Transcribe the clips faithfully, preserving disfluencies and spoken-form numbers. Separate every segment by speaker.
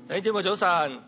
Speaker 1: 你姊妹早晨，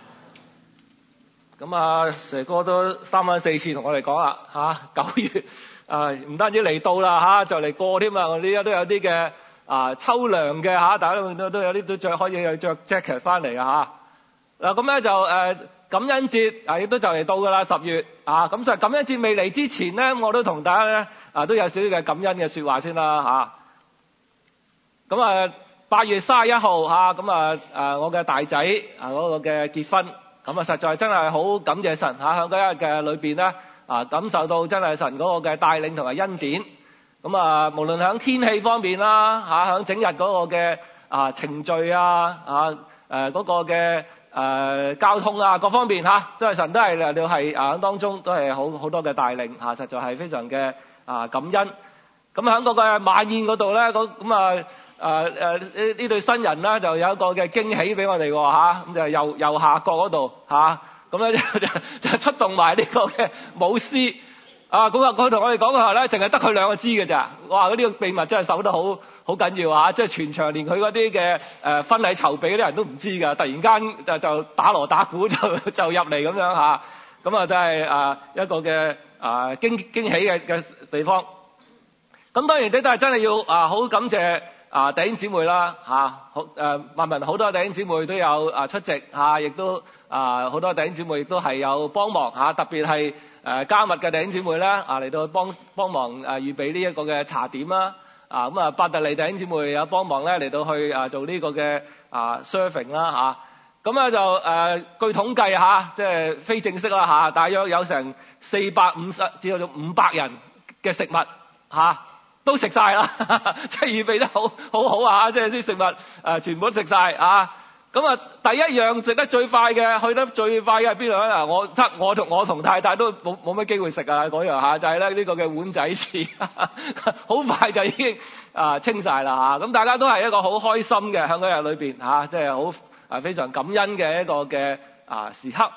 Speaker 1: 咁啊，蛇哥都三番四次同我哋講啦嚇，九月啊唔單止嚟到啦嚇，就嚟過添啊！我哋而家都有啲嘅啊秋涼嘅嚇，大家都都有啲都着可以去着 jacket 翻嚟啊嚇。嗱咁咧就誒、呃、感恩節啊，亦都就嚟到㗎啦，十月啊，咁就感恩節未嚟之前咧，我都同大家咧啊都有少少嘅感恩嘅説話先啦嚇。咁啊八月三十一號嚇，咁啊誒我嘅大仔啊嗰個嘅結婚。咁啊，實在真係好感謝神嚇，喺嗰一日嘅裏邊咧，啊感受到真係神嗰個嘅帶領同埋恩典。咁啊，無論喺天氣方面啦，嚇喺整日嗰個嘅啊程序啊，啊誒嗰個嘅誒交通啊各方面嚇，真係神都係嚟到係啊當中都係好好多嘅帶領嚇，實在係非常嘅啊感恩。咁喺嗰個晚宴嗰度咧，咁咁啊。誒誒呢呢對新人咧就有一個嘅驚喜俾我哋喎嚇，咁就右右下角嗰度嚇，咁咧就就就出動埋呢個嘅舞獅啊！咁啊佢同我哋講嘅話咧，淨係得佢兩個知嘅咋，哇！嗰啲個秘密真係守得好好緊要啊！即係全場連佢嗰啲嘅誒婚禮籌備嗰啲人都唔知㗎，突然間就就打鑼打鼓就就入嚟咁樣嚇，咁啊真係啊一個嘅啊驚驚喜嘅嘅地方。咁當然啲都係真係要啊好感謝。啊弟兄姊妹啦嚇，好誒萬民好多弟兄姊妹都有啊出席嚇，亦都啊好多弟兄姊妹亦都係有幫忙嚇，特別係誒加密嘅弟兄姊妹咧啊嚟到幫幫忙誒預備呢一個嘅茶點啦啊，咁啊伯特利弟兄姊妹有幫忙咧嚟到去啊做呢個嘅啊 serving 啦嚇，咁咧就誒據統計嚇，即係非正式啦嚇，大約有成四百五十至到五百人嘅食物嚇。都食晒啦，即係預備得好好好啊！即係啲食物誒、呃、全部都食晒啊！咁啊，第一樣食得最快嘅，去得最快嘅係邊度咧？嗱，我得我同我同太太都冇冇乜機會食啊！嗰樣嚇就係咧呢個嘅碗仔翅，好快就已經啊清晒啦嚇！咁大家都係一個好開心嘅喺嗰日裏邊嚇，即係好啊非常感恩嘅一個嘅啊時刻。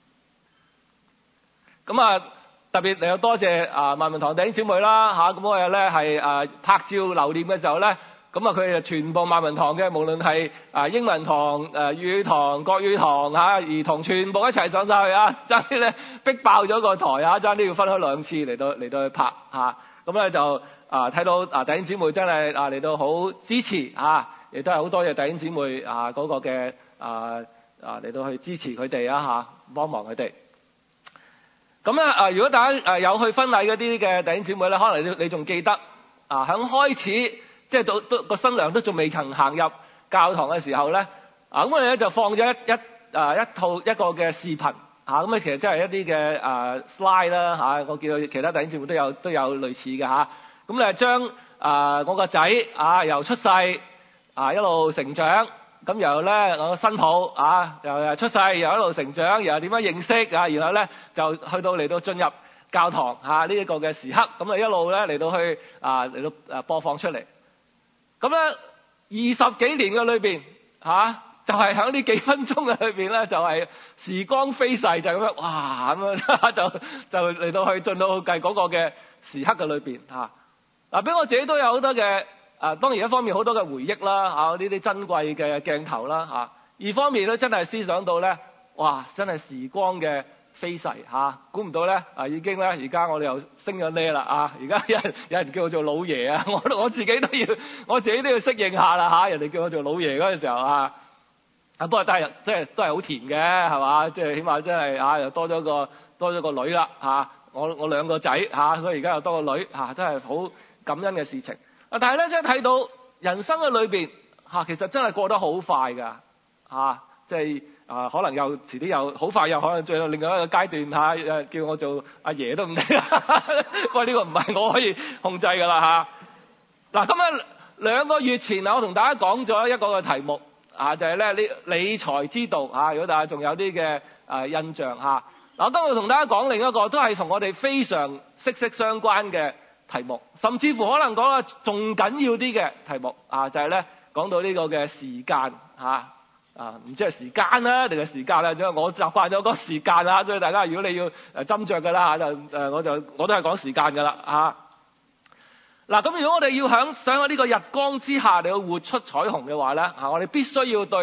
Speaker 1: 咁啊〜特別嚟有多謝啊萬民堂弟兄姊妹啦嚇，咁嗰日咧係啊拍照留念嘅時候咧，咁啊佢哋全部萬民堂嘅，無論係啊英文堂、誒粵語堂、國語堂嚇、兒童全部一齊上晒去啊，爭啲咧逼爆咗個台啊，爭啲要分開兩次嚟到嚟到去拍嚇，咁咧就啊睇到啊弟兄姊妹真係啊嚟到好支持嚇，亦都係好多謝弟兄姊妹啊嗰個嘅啊啊嚟到去支持佢哋啊嚇，幫忙佢哋。咁咧啊！如果大家誒有去婚禮嗰啲嘅弟兄姊妹咧，可能你你仲記得啊？喺開始即係到都個新娘都仲未曾行入教堂嘅時候咧，啊咁我哋咧就放咗一一啊一套一個嘅視頻嚇，咁啊其實真係一啲嘅啊 slide 啦嚇，我見到其他弟兄姊妹都有都有類似嘅嚇。咁咧將啊我個仔啊由出世啊一路成長。咁然後咧，我新抱啊，又出世，又一路成長，又點樣認識啊？然後咧就去到嚟到進入教堂嚇呢一個嘅時刻，咁啊一路咧嚟到去啊嚟到誒播放出嚟。咁咧二十幾年嘅裏邊嚇，就係喺呢幾分鐘嘅裏邊咧，就係、是、時光飛逝，就咁樣哇咁樣就就嚟到去進到計嗰個嘅時刻嘅裏邊嚇。嗱、啊，俾我自己都有好多嘅。啊，當然一方面好多嘅回憶啦，嚇呢啲珍貴嘅鏡頭啦，嚇、啊；二方面咧真係思想到咧，哇！真係時光嘅飛逝嚇，估、啊、唔到咧啊已經咧而家我哋又升咗呢啦啊！而家有人有人叫我做老爺啊，我我自己都要我自己都要適應下啦嚇、啊，人哋叫我做老爺嗰陣時候啊，啊不過都係即係都係好甜嘅係嘛，即係起碼真係啊又多咗個多咗個女啦嚇、啊，我我兩個仔嚇、啊，所以而家又多個女嚇、啊，真係好感恩嘅事情。啊！但係咧，即係睇到人生嘅裏邊嚇，其實真係過得好快㗎嚇，即係啊，可能又遲啲又好快，又可能進入另外一個階段嚇，誒、啊、叫我做阿爺都唔定啦。喂，呢個唔係我可以控制㗎啦嚇。嗱、啊，咁啊兩個月前啊，我同大家講咗一個嘅題目啊，就係咧呢理財之道嚇、啊。如果大家仲有啲嘅誒印象嚇，嗱、啊，今日同大家講另一個都係同我哋非常息息相關嘅題目，甚至乎可能講啊仲緊要啲嘅題目啊，就係咧講到呢個嘅時間嚇啊，唔知係時間啦定係時間啦，因為我習慣咗講時間啦，所以大家如果你要誒斟酌嘅啦嚇，就誒我就我都係講時間㗎啦嚇。嗱，咁如果我哋要響想喺呢個日光之下，你要活出彩虹嘅話咧嚇，我哋必須要對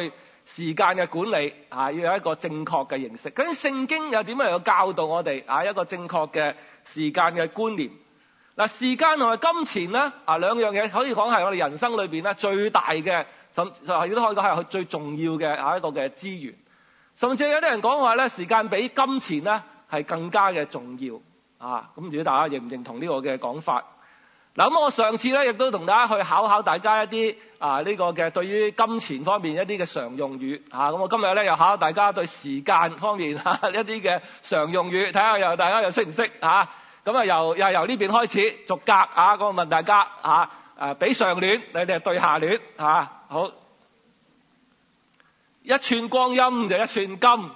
Speaker 1: 時間嘅管理啊，要有一個正確嘅認識。咁聖經又點樣嚟教導我哋啊一個正確嘅時間嘅觀念？嗱，時間同埋金錢咧啊兩樣嘢可以講係我哋人生裏邊咧最大嘅，甚至係亦都可以講係最重要嘅啊一個嘅資源。甚至有啲人講話咧，時間比金錢咧係更加嘅重要啊！咁唔知大家認唔認同呢個嘅講法？嗱，咁我上次咧亦都同大家去考考大家一啲啊呢個嘅對於金錢方面一啲嘅常用語啊，咁我今日咧又考考大家對時間方面啊一啲嘅常用語，睇下又大家又識唔識啊？咁啊由又由呢邊開始逐格啊，咁我問大家啊誒比上聯，你哋係對下聯啊，好。一寸光陰就一寸金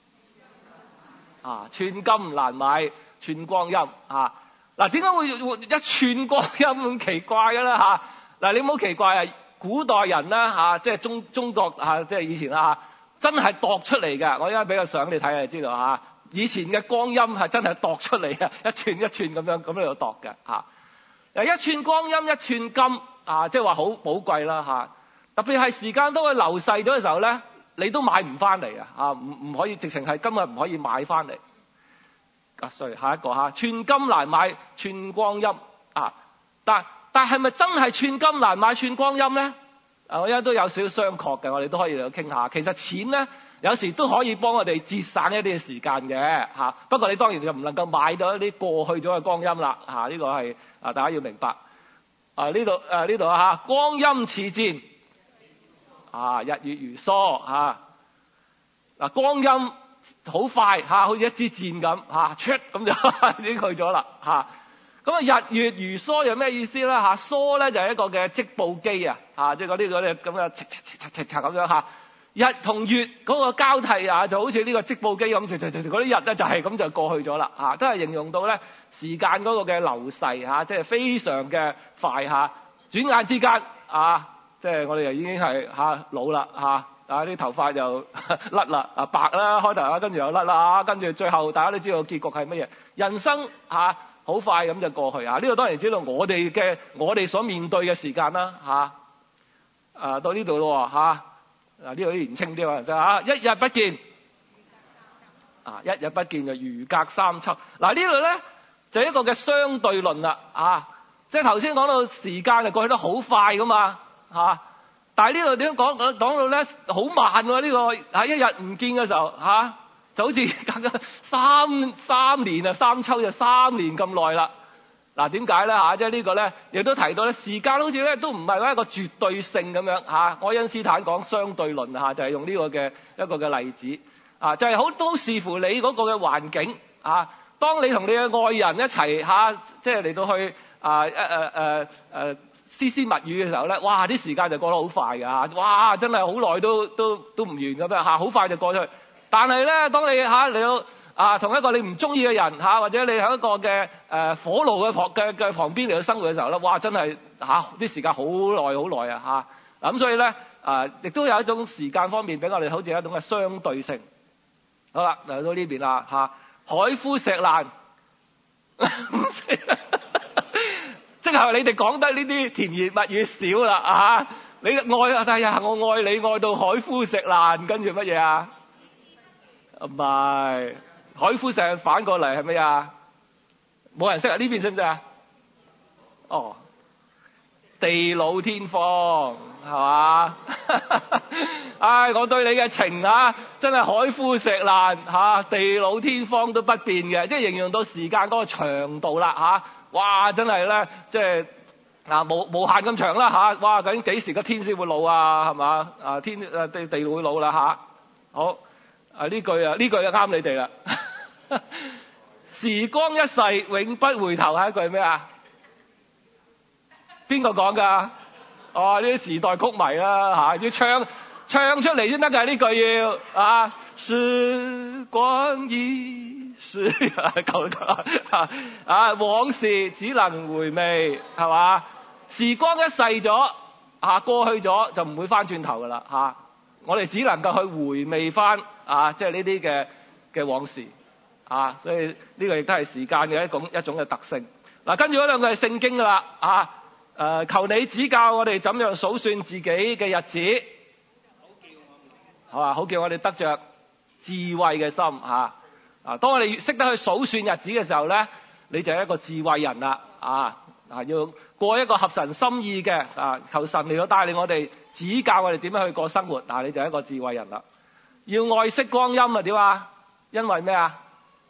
Speaker 1: 啊，寸金難買寸光陰啊！嗱，點解會一寸光陰咁奇怪嘅咧嚇？嗱，你唔好奇怪啊！古代人咧嚇，即係中中國嚇，即係以前啦嚇，真係度出嚟嘅。我而家俾個相你睇，你知道嚇。以前嘅光陰係真係度出嚟嘅，一寸一寸咁樣咁嚟度度嘅嚇。嗱，一寸光陰一寸金啊，即係話好寶貴啦嚇。特別係時間都會流逝咗嘅時候咧，你都買唔翻嚟啊！啊，唔唔可以，直情係今日唔可以買翻嚟。啊，sorry，下一個嚇，寸金難買寸光陰啊！但但係咪真係寸金難買寸光陰咧？啊，我而家都有少少商榷嘅，我哋都可以嚟傾下。其實錢咧，有時都可以幫我哋節省一啲嘅時間嘅嚇。不過你當然就唔能夠買到一啲過去咗嘅光陰啦嚇。呢個係啊，大家要明白。啊，呢度誒呢度啊嚇，光陰似箭。啊，日月如梭嚇，嗱，光陰好快嚇，好似一支箭咁嚇，出咁就已經去咗啦嚇。咁啊，日月如梭有咩意思咧嚇？梭咧就係一個嘅織布機啊嚇，即係嗰啲嗰啲咁嘅刷刷刷刷咁樣嚇。日同月嗰個交替啊，就好似呢個織布機咁，嗰啲日咧就係咁就過去咗啦嚇，都係形容到咧時間嗰個嘅流逝嚇，即係非常嘅快嚇，轉眼之間啊。即係我哋又已經係嚇老啦嚇，啊啲頭髮又甩啦啊白啦開頭啦，跟住又甩啦，跟住最後大家都知道結局係乜嘢？人生嚇好快咁就過去啊！呢個當然知道我哋嘅我哋所面對嘅時間啦嚇。啊到呢度咯嚇，啊呢度啲年青啲話就嚇一日不見啊一日不見就如隔三秋。嗱呢度咧就一個嘅相對論啦啊！即係頭先講到時間就過去得好快噶嘛。嚇、啊！但係呢度點講講到咧好慢喎、啊？呢、這個喺一日唔見嘅時候嚇、啊，就好似隔咗三三年啊，三秋就三年咁耐啦。嗱點解咧嚇？即係呢個咧亦都提到咧，時間好似咧都唔係一個絕對性咁樣嚇。愛因斯坦講相對論嚇，就係、是、用呢個嘅一個嘅例子啊，就係、是、好都視乎你嗰個嘅環境啊。當你同你嘅愛人一齊嚇，即係嚟到去啊誒誒誒誒。絲絲密語嘅時候咧，哇！啲時間就過得好快㗎嚇，哇！真係好耐都都都唔完咁樣嚇，好快就過咗去。但係咧，當你嚇嚟到啊同一個你唔中意嘅人嚇，或者你喺一個嘅誒火爐嘅旁嘅嘅旁邊嚟到生活嘅時候咧，哇！真係嚇啲時間好耐好耐啊嚇。咁所以咧啊，亦都有一種時間方面俾我哋好似一種嘅相對性。好啦，嚟到呢邊啦嚇，海枯石爛。即係你哋講得呢啲甜言蜜語少啦啊！你愛啊，哎呀，我愛你愛到海枯石爛，跟住乜嘢啊？唔係海枯石爛反過嚟係乜啊？冇人識啊？呢邊識唔識啊？哦，地老天荒係嘛？唉，我對你嘅情啊，真係海枯石爛嚇，地老天荒都不變嘅，即係形容到時間嗰個長度啦嚇。哇！真係咧，即係啊無無限咁長啦嚇！哇！究竟幾時個天先會老啊？係嘛？啊天啊地地會老啦嚇！好啊呢句啊呢句就啱你哋啦。時光一逝永不回頭係一句咩啊？邊個講㗎？哦呢啲時代曲迷啦嚇，要唱唱出嚟先得㗎呢句要啊！時光一是夠啦啊！往事只能回味，係嘛？時光一逝咗啊，過去咗就唔會翻轉頭噶啦嚇。我哋只能夠去回味翻啊，即係呢啲嘅嘅往事啊。所以呢個亦都係時間嘅一種一種嘅特性。嗱、啊，跟住嗰兩個係聖經噶啦啊。誒，求你指教我哋怎樣數算自己嘅日子。 係嘛？好叫我哋得着智慧嘅心嚇。啊，當我哋識得去數算日子嘅時候咧，你就係一個智慧人啦。啊啊，要過一個合神心意嘅啊，求神嚟到帶領我哋，指教我哋點樣去過生活。啊，你就係一個智慧人啦。要愛惜光陰啊，點啊？因為咩啊？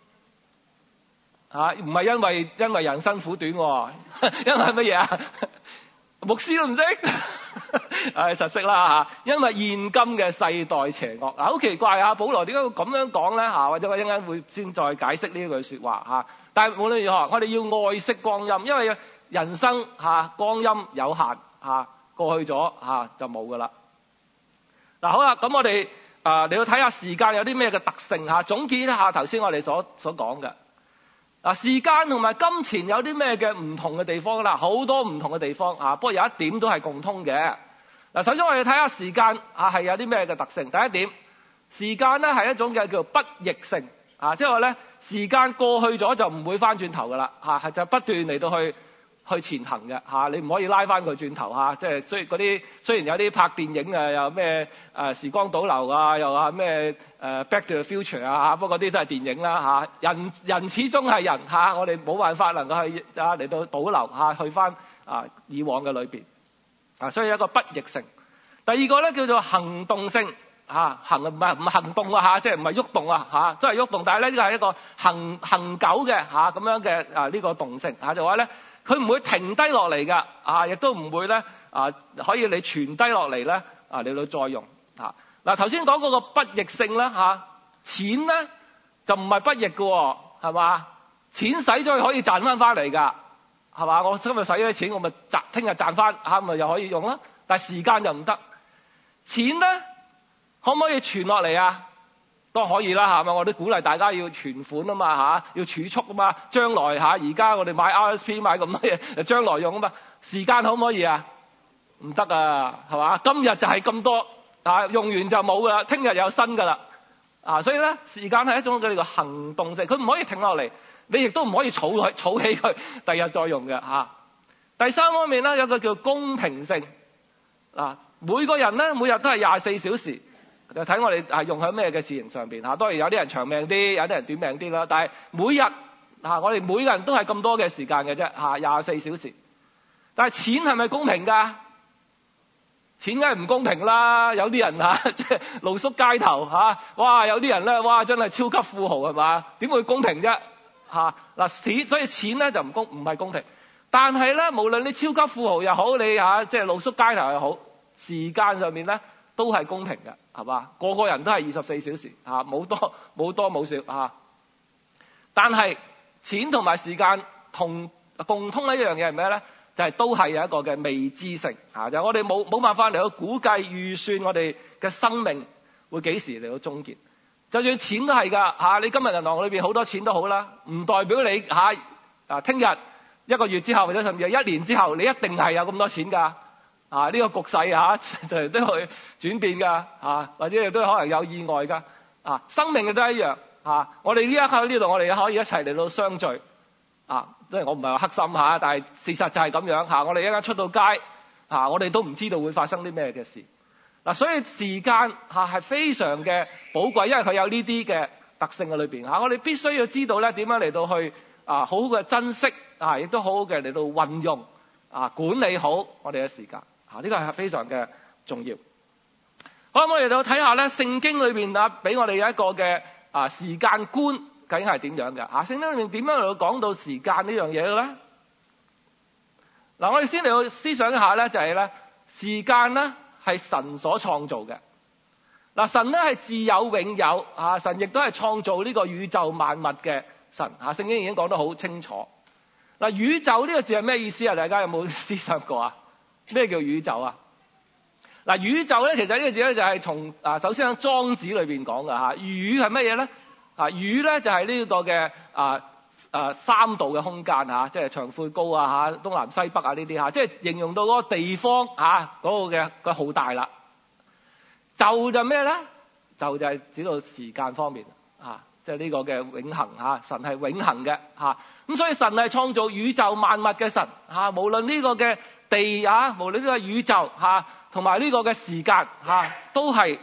Speaker 1: 嚇，唔係因為因為人生苦短喎，因為乜嘢啊？牧師都唔識，誒實識啦嚇。因為現今嘅世代邪惡，嗱好奇怪啊！保羅點解會咁樣講咧嚇？或者我一陣間會先再解釋呢句説話嚇。但係無論如何，我哋要愛惜光陰，因為人生嚇光陰有限嚇，過去咗嚇就冇噶啦。嗱好啦，咁我哋啊你要睇下時間有啲咩嘅特性嚇，總結一下頭先我哋所所講嘅。嗱，時間同埋金錢有啲咩嘅唔同嘅地方啦？好多唔同嘅地方啊，不過有一點都係共通嘅。嗱，首先我哋睇下時間啊，係有啲咩嘅特性。第一點，時間咧係一種嘅叫做不逆性啊，即係話咧時間過去咗就唔會翻轉頭噶啦嚇，係就不斷嚟到去去前行嘅嚇，你唔可以拉翻佢轉頭嚇。即係雖嗰啲雖然有啲拍電影啊，又咩誒時光倒流啊，又話咩誒 Back to the Future 啊嚇，不過嗰啲都係電影啦嚇。人人始終係人嚇，我哋冇辦法能夠去啊嚟到保留嚇，去翻啊以往嘅裏邊啊，所以有一個不逆性。第二個咧叫做行動性嚇，行唔係唔行動啊嚇，即係唔係喐動啊嚇，都係喐動，但係咧呢個係一個行行久嘅嚇咁樣嘅啊呢個動性嚇，就話咧。佢唔會停低落嚟㗎，啊，亦都唔會咧，啊，可以你傳低落嚟咧，啊，你到再用，啊，嗱，頭先講嗰個不逆性啦，嚇、啊，錢咧就唔係不逆嘅喎，係嘛？錢使咗可以賺翻翻嚟㗎，係嘛？我今日使咗啲錢，我咪賺，聽日賺翻，嚇咪又可以用啦。但係時間就唔得，錢咧可唔可以傳落嚟啊？都可以啦，係嘛？我都鼓勵大家要存款啊嘛，嚇，要儲蓄啊嘛，將來嚇，而家我哋買 R S P 買咁多嘢，將來用啊嘛。時間可唔可以啊？唔得啊，係嘛？今日就係咁多啊，用完就冇噶啦，聽日有新噶啦啊，所以咧時間係一種叫做行動性，佢唔可以停落嚟，你亦都唔可以儲佢儲起佢，第日再用嘅嚇。第三方面咧有個叫公平性啊，每個人咧每日都係廿四小時。就睇我哋係用喺咩嘅事情上邊嚇，當然有啲人長命啲，有啲人短命啲啦。但係每日嚇，我哋每個人都係咁多嘅時間嘅啫嚇，廿四小時。但係錢係咪公平㗎？錢梗係唔公平啦！有啲人嚇即係露宿街頭嚇，哇！有啲人咧哇真係超級富豪係嘛？點會公平啫嚇？嗱，錢所以錢咧就唔公唔係公平。但係咧，無論你超級富豪又好，你嚇即係露宿街頭又好，時間上面咧都係公平嘅。係嘛？個個人都係二十四小時嚇，冇多冇多冇少嚇。但係錢同埋時間同共通一樣嘢係咩咧？就係、是、都係有一個嘅未知性嚇，就係、我哋冇冇辦法嚟到估計預算我哋嘅生命會幾時嚟到終結。就算錢都係㗎嚇，你今日銀行裏邊好多錢都好啦，唔代表你嚇啊聽日一個月之後或者甚至係一年之後，你一定係有咁多錢㗎。啊！呢、這個局勢嚇、啊，就係都會轉變㗎嚇，或者亦都可能有意外㗎啊！生命亦都一樣嚇、啊。我哋呢一刻喺呢度，我哋可以一齊嚟到相聚啊！即係我唔係話黑心嚇、啊，但係事實就係咁樣嚇、啊。我哋一陣出到街嚇、啊，我哋都唔知道會發生啲咩嘅事嗱、啊。所以時間嚇係非常嘅寶貴，因為佢有呢啲嘅特性喺裏邊嚇。我哋必須要知道咧點樣嚟到去啊，好好嘅珍惜啊，亦都好好嘅嚟到運用啊，管理好我哋嘅時間。啊！呢個係非常嘅重要。好啦，我哋就睇下咧，聖經裏邊啊，俾我哋有一個嘅啊時間觀究竟係點樣嘅？啊，聖經裏面點樣嚟到講到時間呢樣嘢嘅咧？嗱，我哋先嚟到思想一下咧，就係咧，時間咧係神所創造嘅。嗱，神咧係自有永有啊，神亦都係創造呢個宇宙萬物嘅神啊。聖經已經講得好清楚。嗱，宇宙呢個字係咩意思啊？大家有冇思想過啊？咩叫宇宙啊？嗱，宇宙咧，其實呢個字咧就係從啊，首先喺莊子裏邊講嘅嚇。宇係乜嘢咧？啊，宇咧就係呢個嘅啊啊三度嘅空間嚇，即係長闊高啊嚇，東南西北啊呢啲嚇，即係形容到嗰個地方嚇嗰個嘅個好大啦。就就咩咧？就就係指到時間方面嚇，即係呢個嘅永恆嚇，神係永恆嘅嚇。咁所以神係創造宇宙萬物嘅神嚇，無論呢個嘅地啊，無論呢個宇宙嚇，同埋呢個嘅時間嚇，都係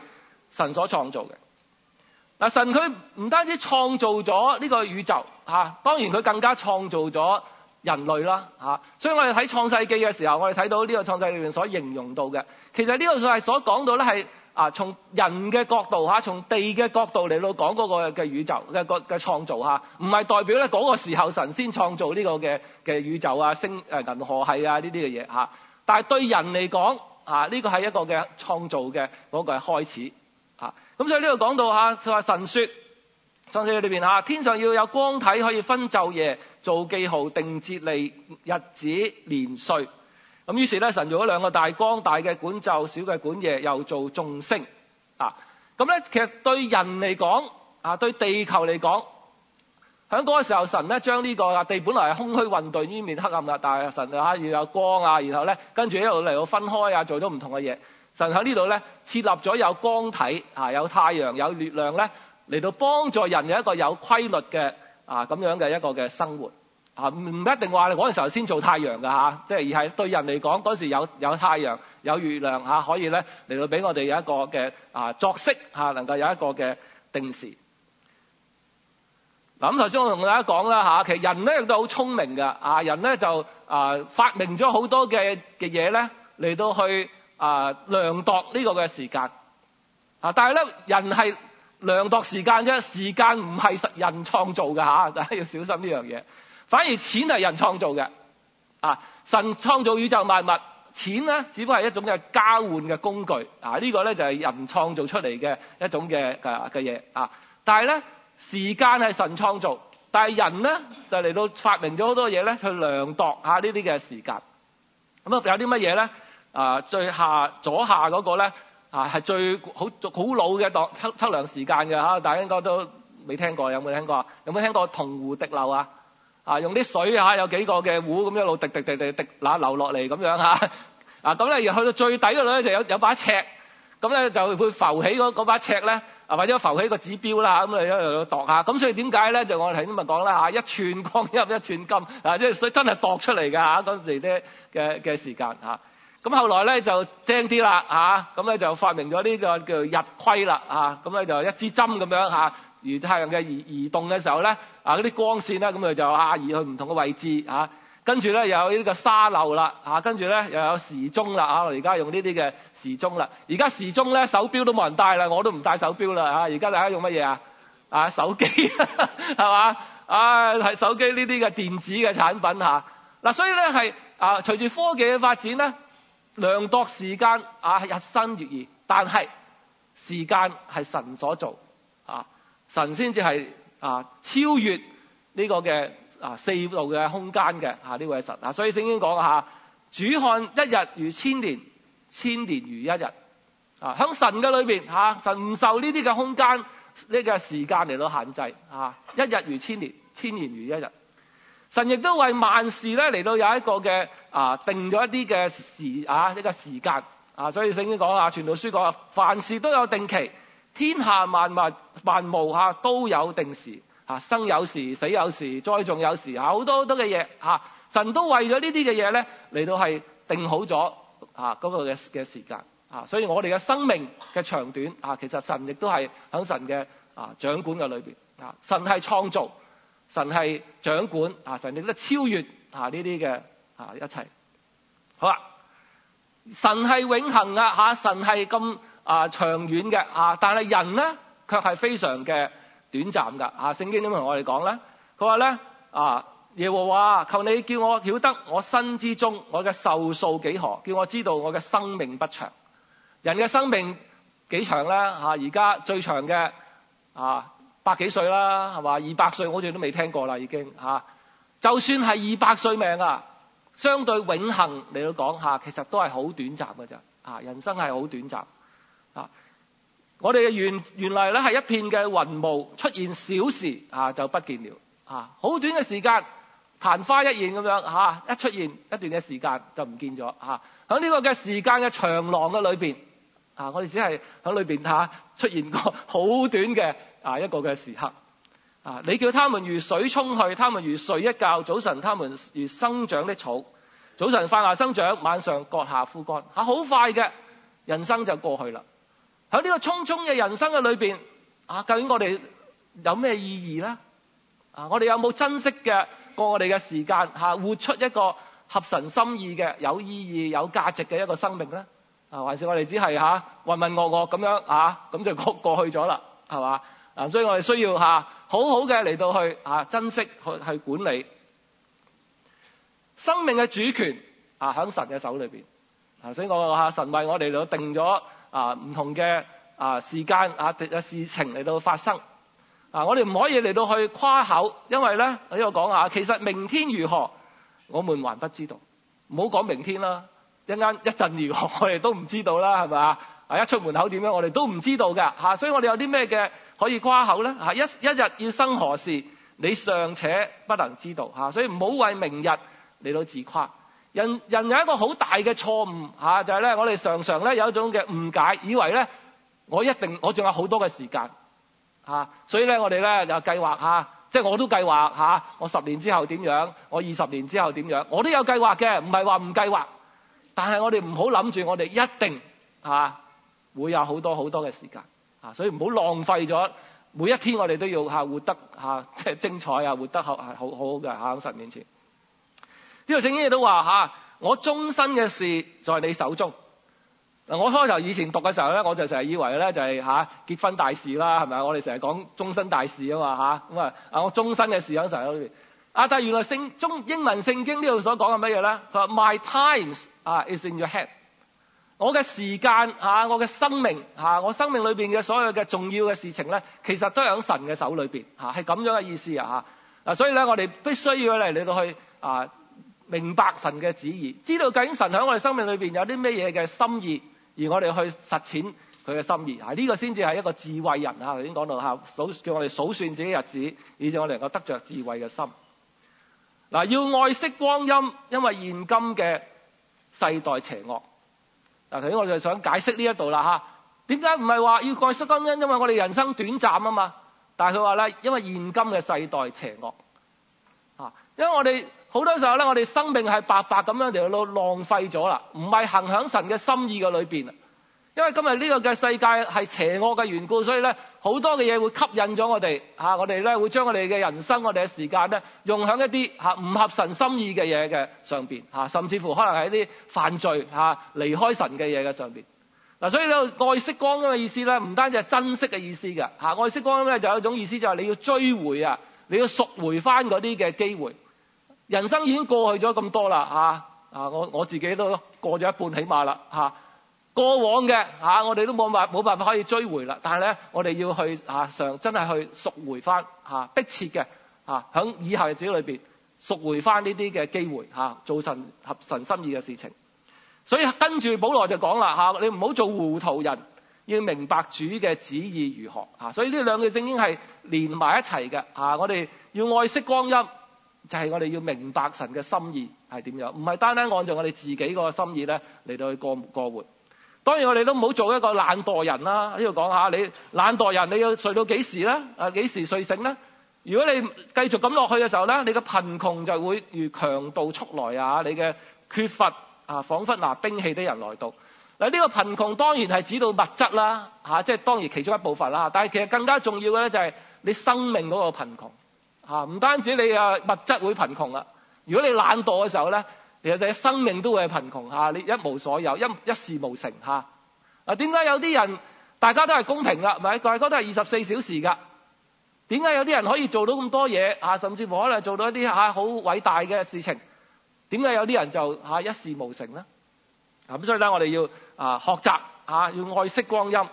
Speaker 1: 神所創造嘅。嗱，神佢唔單止創造咗呢個宇宙嚇，當然佢更加創造咗人類啦嚇。所以我哋睇創世記嘅時候，我哋睇到呢個創世記裏面所形容到嘅，其實呢個就係所講到咧係啊，從人嘅角度嚇，從地嘅角度嚟到講嗰個嘅宇宙嘅個嘅創造嚇，唔係代表咧嗰個時候神先創造呢個嘅嘅宇宙啊、星誒銀河系啊呢啲嘅嘢嚇。但係對人嚟講啊，呢個係一個嘅創造嘅嗰個係開始嚇。咁所以呢度講到嚇，就話神說創世記裏邊嚇，天上要有光體可以分晝夜，做記號，定節例、日子、年歲。咁於是咧，神做咗兩個大光，大嘅管晝，小嘅管夜，又做眾星啊。咁咧，其實對人嚟講啊，對地球嚟講，喺嗰個時候，神咧將呢個啊地本來係空虛混沌呢面黑暗噶，但係神啊要有光啊，然後咧跟住一路嚟到分開啊，做咗唔同嘅嘢。神喺呢度咧設立咗有光體啊，有太陽有月亮咧嚟到幫助人有一個有規律嘅啊咁樣嘅一個嘅生活。啊，唔唔一定話你嗰陣時候先做太陽㗎嚇，即係而係對人嚟講嗰時有有太陽有月亮嚇，可以咧嚟到俾我哋有一個嘅啊作息嚇，能夠有一個嘅定時。嗱咁頭先我同大家講啦嚇，其實人咧亦都好聰明㗎啊，人咧就啊發明咗好多嘅嘅嘢咧嚟到去啊量度呢個嘅時間啊，但係咧人係量度時間啫，時間唔係實人創造㗎嚇，大家要小心呢樣嘢。反而錢係人創造嘅，啊！神創造宇宙萬物，錢咧只不過係一種嘅交換嘅工具，啊！呢個咧就係人創造出嚟嘅一種嘅嘅嘅嘢，啊！但係咧時間係神創造，但係人咧就嚟到發明咗好多嘢咧去量度下呢啲嘅時間。咁啊有啲乜嘢咧？啊，最下左下嗰個咧啊係最好好老嘅度測測量時間嘅嚇，大家應該都未聽過，有冇聽過啊？有冇聽過銅壺滴漏啊？啊！用啲水嚇，有幾個嘅壺咁一路滴滴滴滴滴嗱流落嚟咁樣嚇。啊咁咧，去到最底嗰度咧就有有把尺，咁咧就會浮起嗰嗰把尺咧，啊或者浮起個指標啦嚇，咁你一路度下。咁所以點解咧？就我哋頭先咪講啦嚇，一寸光陰一寸金啊，即係所以真係度出嚟㗎嚇嗰陣時啲嘅嘅時間嚇。咁後來咧就精啲啦嚇，咁咧就發明咗呢個叫日晷啦嚇，咁咧就一支針咁樣嚇。而太陽嘅移移動嘅時候咧，啊嗰啲光線咧，咁佢就啊移去唔同嘅位置嚇，跟住咧又有呢個沙漏啦嚇，跟住咧又有時鐘啦嚇，我而家用呢啲嘅時鐘啦。而家時鐘咧手錶都冇人戴啦，我都唔戴手錶啦嚇。而家大家用乜嘢啊？啊手機係嘛？啊係手機呢啲嘅電子嘅產品嚇。嗱、啊，所以咧係啊隨住科技嘅發展咧，量度時間啊日新月異，但係時間係神所做啊。神先至係啊超越呢個嘅啊四度嘅空間嘅啊呢位神啊，所以聖經講啊，主看一日如千年，千年如一日啊。喺神嘅裏邊嚇，神唔受呢啲嘅空間呢個時間嚟到限制啊，一日如千年，千年如一日。神亦都為萬事咧嚟到有一個嘅啊定咗一啲嘅時啊呢個時間啊，所以聖經講啊，傳道書講啊，凡事都有定期。天下萬物萬物嚇都有定時嚇，生有時，死有時，栽種有時嚇，好多好多嘅嘢嚇，神都為咗呢啲嘅嘢咧嚟到係定好咗嚇嗰個嘅嘅時間嚇，所以我哋嘅生命嘅長短嚇，其實神亦都係喺神嘅啊掌管嘅裏邊嚇，神係創造，神係掌管啊，神亦都超越嚇呢啲嘅啊一切。好啦，神係永恆嘅嚇，神係咁。啊，長遠嘅啊，但係人咧卻係非常嘅短暫㗎啊！聖經點同我哋講咧？佢話咧啊，耶和華求你叫我曉得我身之中我嘅壽數幾何，叫我知道我嘅生命不長。人嘅生命幾長咧？嚇、啊，而家最長嘅啊百幾歲啦，係嘛？二百歲我好似都未聽過啦，已經嚇、啊。就算係二百歲命啊，相對永恆嚟到講下，其實都係好短暫㗎咋啊！人生係好短暫。啊！我哋嘅原原來咧係一片嘅雲霧出現小時啊就不見了啊！好短嘅時間，曇花一現咁樣啊，一出現一段嘅時間就唔見咗啊！喺呢個嘅時間嘅長廊嘅裏邊啊，我哋只係喺裏邊嚇出現過好短嘅啊一個嘅時刻啊！你叫他們如水沖去，他們如睡一覺；早晨他們如生長的草，早晨發芽生長，晚上割下枯乾嚇，好快嘅人生就過去啦。 喺呢個匆匆嘅人生嘅裏邊啊，究竟我哋有咩意義咧？啊，我哋有冇珍惜嘅過我哋嘅時間吓，活出一個合神心意嘅有意義有價值嘅一個生命咧？啊，還是我哋只係吓渾渾噩噩咁樣啊，咁就過過去咗啦，係嘛？啊，所以我哋需要吓、啊、好好嘅嚟到去啊珍惜去去管理生命嘅主權啊，喺神嘅手裏邊。頭先我話神為我哋嚟到定咗啊唔同嘅啊時間啊嘅事情嚟到發生啊，我哋唔可以嚟到去誇口，因為咧呢度講下，其實明天如何，我們還不知道。唔好講明天啦。一間一陣如何，我哋都唔知道啦，係咪啊？啊，一出門口點樣，我哋都唔知道㗎嚇。所以我哋有啲咩嘅可以誇口咧嚇？一一日要生何事，你尚且不能知道嚇。所以唔好為明日嚟到自誇。人人有一個好大嘅錯誤嚇，就係咧，我哋常常咧有一種嘅誤解，以為咧我一定我仲有好多嘅時間嚇，所以咧我哋咧就計劃嚇，即係我都計劃嚇，我十年之後點樣，我二十年之後點樣，我都有計劃嘅，唔係話唔計劃。但係我哋唔好諗住我哋一定嚇會有好多好多嘅時間嚇，所以唔好浪費咗每一天，我哋都要嚇活得嚇即係精彩啊，活得好係好好嘅嚇喺神面前。呢個聖經亦都話嚇，我終身嘅事在你手中。嗱，我開頭以前讀嘅時候咧，我就成日以為咧就係嚇結婚大事啦，係咪啊？我哋成日講終身大事啊嘛嚇，咁啊啊我終身嘅事喺神裏邊。啊！但係原來聖中英文聖經呢度所講嘅乜嘢咧？佢話 My times 啊 is in your head。我嘅時間嚇，我嘅生命嚇，我生命裏邊嘅所有嘅重要嘅事情咧，其實都係喺神嘅手裏邊嚇，係咁樣嘅意思啊嚇。嗱，所以咧，我哋必須要嚟嚟到去啊明白神嘅旨意，知道究竟神喺我哋生命裏邊有啲咩嘢嘅心意，而我哋去實踐佢嘅心意啊！呢個先至係一個智慧人啊！頭先講到嚇數叫我哋數算自己日子，以至我哋能夠得着智慧嘅心。嗱，要愛惜光陰，因為現今嘅世代邪惡。嗱，頭先我就想解釋呢一度啦嚇。點解唔係話要愛惜光陰？因為我哋人生短暫啊嘛。但係佢話咧，因為現今嘅世代邪惡。啊，因為我哋好多時候咧，我哋生命係白白咁樣嚟到浪費咗啦，唔係行響神嘅心意嘅裏邊。因為今日呢個嘅世界係邪惡嘅緣故，所以咧好多嘅嘢會吸引咗我哋嚇，我哋咧會將我哋嘅人生、我哋嘅時間咧用喺一啲嚇唔合神心意嘅嘢嘅上邊嚇，甚至乎可能係一啲犯罪嚇離開神嘅嘢嘅上邊。嗱，所以咧愛惜光陰嘅意思咧，唔單止係珍惜嘅意思㗎嚇，愛惜光陰咧就有一種意思就係你要追回啊，你要贖回翻嗰啲嘅機會。人生已經過去咗咁多啦嚇啊！我我自己都過咗一半起碼啦嚇。過往嘅嚇、啊，我哋都冇辦冇辦法可以追回啦。但係咧，我哋要去嚇上、啊、真係去贖回翻嚇迫切嘅嚇，喺、啊、以後嘅日子裏邊贖回翻呢啲嘅機會嚇、啊，做神合神心意嘅事情。所以跟住保羅就講啦嚇，你唔好做糊塗人，要明白主嘅旨意如何嚇、啊。所以呢兩句聖經係連埋一齊嘅嚇。我哋要愛惜光陰，就係、是、我哋要明白神嘅心意係點樣，唔係單單按照我哋自己個心意咧嚟到去過過活。當然我哋都唔好做一個懶惰人啦。呢度講下你懶惰人，你要睡到幾時咧？啊，幾時睡醒咧？如果你繼續咁落去嘅時候咧，你嘅貧窮就會如強盜速來啊！你嘅缺乏啊，彷彿拿兵器的人來到。嗱，呢個貧窮當然係指到物質啦，嚇，即係當然其中一部分啦。但係其實更加重要嘅咧就係你生命嗰個貧窮嚇，唔單止你啊物質會貧窮啦。如果你懶惰嘅時候咧，其實你生命都會係貧窮嚇，你一無所有，一一事無成嚇。啊，點解有啲人大家都係公平㗎？咪大家都係二十四小時㗎？點解有啲人可以做到咁多嘢嚇，甚至乎可能做到一啲嚇好偉大嘅事情？點解有啲人就嚇一事無成咧？咁所以咧，我哋要啊學習嚇，要愛惜光陰。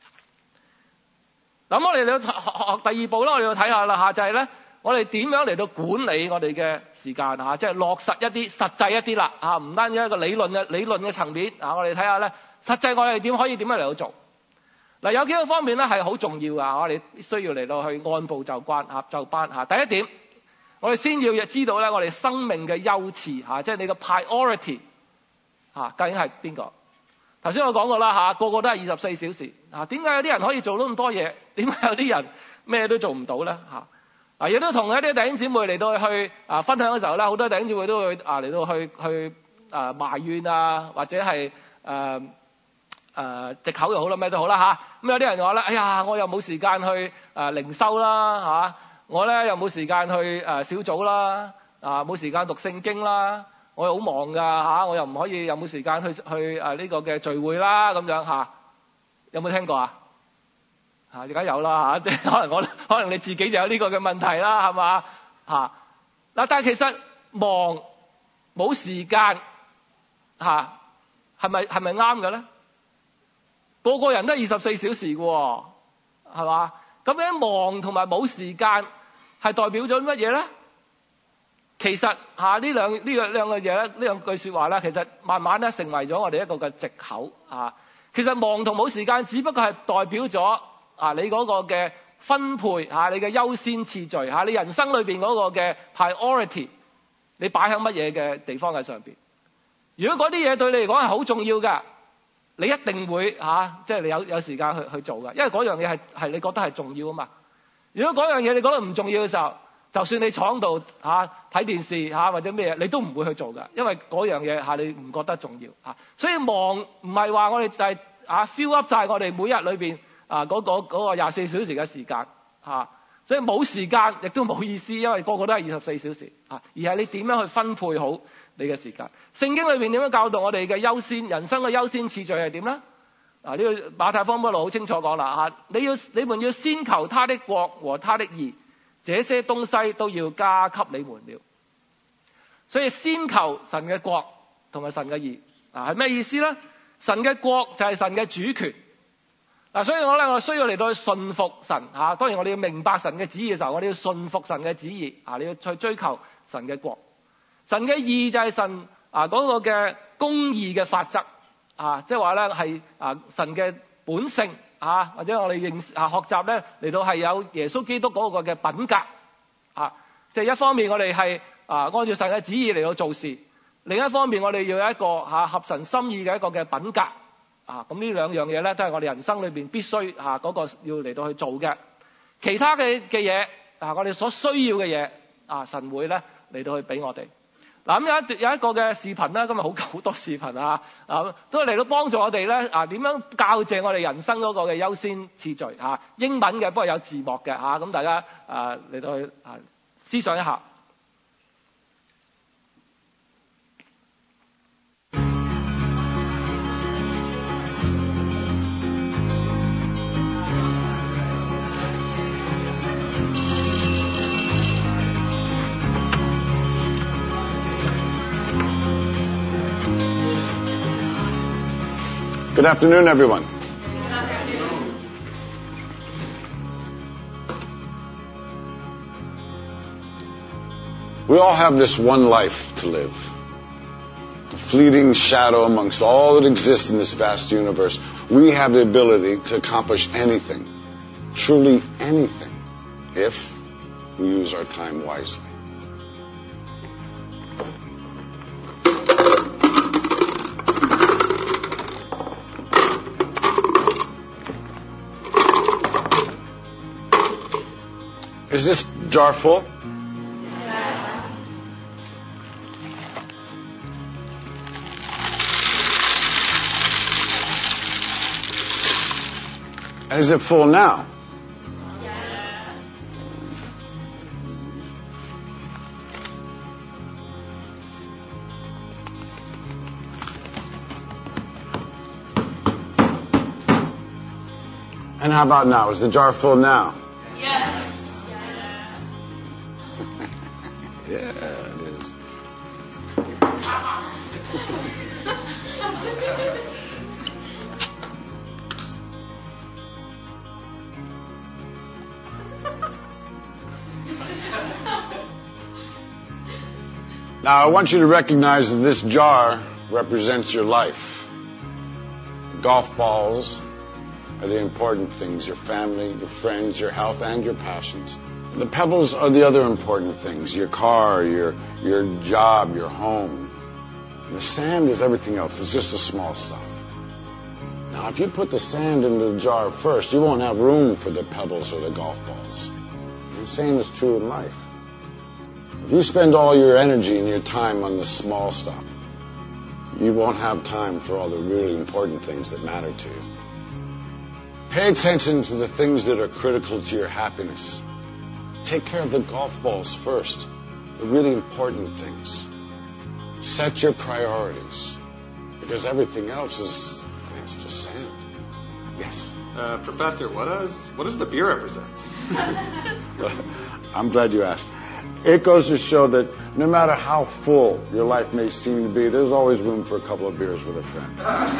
Speaker 1: 咁我哋要學學第二步啦，我哋要睇下啦嚇，就係咧。我哋點樣嚟到管理我哋嘅時間嚇？即係落實一啲實際一啲啦嚇，唔單止一個理論嘅理論嘅層面啊，我哋睇下咧實際我哋點可以點樣嚟到做？嗱，有幾個方面咧係好重要㗎，我哋需要嚟到去按部就班嚇就班嚇。第一點，我哋先要知道咧我哋生命嘅優次嚇，即係你嘅 priority 嚇，究竟係邊個？頭先我講過啦嚇，個個都係二十四小時嚇，點解有啲人可以做到咁多嘢？點解有啲人咩都做唔到咧嚇？啊！亦都同一啲弟兄姊妹嚟到去啊分享嘅時候咧，好多弟兄姊妹都會啊嚟到去去啊埋怨啊，或者係誒誒藉口又好啦，咩都好啦嚇。咁有啲人話咧，哎呀，我又冇時間去誒、呃、靈修啦嚇，我咧又冇時間去誒、呃、小組啦，啊冇時間讀聖經啦，我又好忙㗎嚇，我又唔可以又冇時間去去誒呢、呃這個嘅聚會啦咁樣嚇。有冇聽過啊？嚇而家有啦嚇，即係可能我可能你自己就有呢個嘅問題啦，係嘛嚇？嗱，但係其實忙冇時間嚇，係咪係咪啱嘅咧？個個人都係二十四小時嘅喎，係嘛？咁樣忙同埋冇時間係代表咗乜嘢咧？其實嚇呢兩呢個兩個嘢咧，呢兩句説話咧，其實慢慢咧成為咗我哋一個嘅藉口嚇。其實忙同冇時間，只不過係代表咗啊你嗰個嘅分配嚇，你嘅優先次序嚇，你人生裏邊嗰個嘅 priority，你擺喺乜嘢嘅地方嘅上邊？如果嗰啲嘢對你嚟講係好重要嘅，你一定會嚇，即係你有有時間去去做嘅，因為嗰樣嘢係係你覺得係重要啊嘛。如果嗰樣嘢你覺得唔重要嘅時候，就算你坐喺度嚇睇電視嚇或者咩嘢，你都唔會去做嘅，因為嗰樣嘢嚇你唔覺得重要嚇。所以忙唔係話我哋就係啊 fill up 曬我哋每日裏邊啊嗰個嗰個廿四小時嘅時間嚇，所以冇時間亦都冇意思，因為個個都係二十四小時嚇，而係你點樣去分配好你嘅時間。聖經裏邊點樣教導我哋嘅優先人生嘅優先次序係點咧？啊呢個馬太福音嗰度好清楚講啦嚇，你要你們要先求他的國和他的義，這些東西都要加給你們了。所以先求神嘅國同埋神嘅義啊，係咩意思咧？神嘅國就係神嘅主權嗱，所以我咧我需要嚟到去順服神嚇。當然我哋要明白神嘅旨意嘅時候，我哋要順服神嘅旨意啊，你要去追求神嘅國。神嘅義就係神啊嗰個嘅公義嘅法則啊，即係話咧係啊神嘅本性啊，或者我哋認啊學習咧嚟到係有耶穌基督嗰個嘅品格啊，即係一方面我哋係啊按照神嘅旨意嚟到做事，另一方面我哋要有一個嚇合神心意嘅一個嘅品格啊，咁呢兩樣嘢咧都係我哋人生裏邊必須嚇嗰個要嚟到去做嘅。其他嘅嘅嘢啊，我哋所需要嘅嘢啊，神會咧嚟到去俾我哋。嗱咁有一段有一個嘅視頻啦，今日好好多視頻啊，啊都係嚟到幫助我哋咧啊點樣校正我哋人生嗰個嘅優先次序嚇，英文嘅不過有字幕嘅嚇，咁大家啊嚟到去啊思想一下。
Speaker 2: Good afternoon, everyone.
Speaker 3: Good afternoon.
Speaker 2: We all have this one life to live. A fleeting shadow amongst all that exists in this vast universe. We have the ability to accomplish anything, truly anything, if we use our time wisely. Is this jar full?
Speaker 3: Yes.
Speaker 2: And is it full now?
Speaker 3: Yes.
Speaker 2: And how about now? Is the jar full now?
Speaker 3: Yes.
Speaker 2: Yeah, it is. Now, I want you to recognize that this jar represents your life. Golf balls are the important things, your family, your friends, your health, and your passions. The pebbles are the other important things, your car, your your job, your home. And the sand is everything else. It's just the small stuff. Now, if you put the sand in the jar first, you won't have room for the pebbles or the golf balls. And the same is true in life. If you spend all your energy and your time on the small stuff, you won't have time for all the really important things that matter to you. Pay attention to the things that are critical to your happiness. Take care of the golf balls first, the really important things. Set your priorities, because everything else is, it's just sand. Yes?
Speaker 4: Uh, Professor, what does, what does the beer represent?
Speaker 2: I'm glad you asked. It goes to show that no matter how full your life may seem to be, there's always room for a couple of beers with a friend.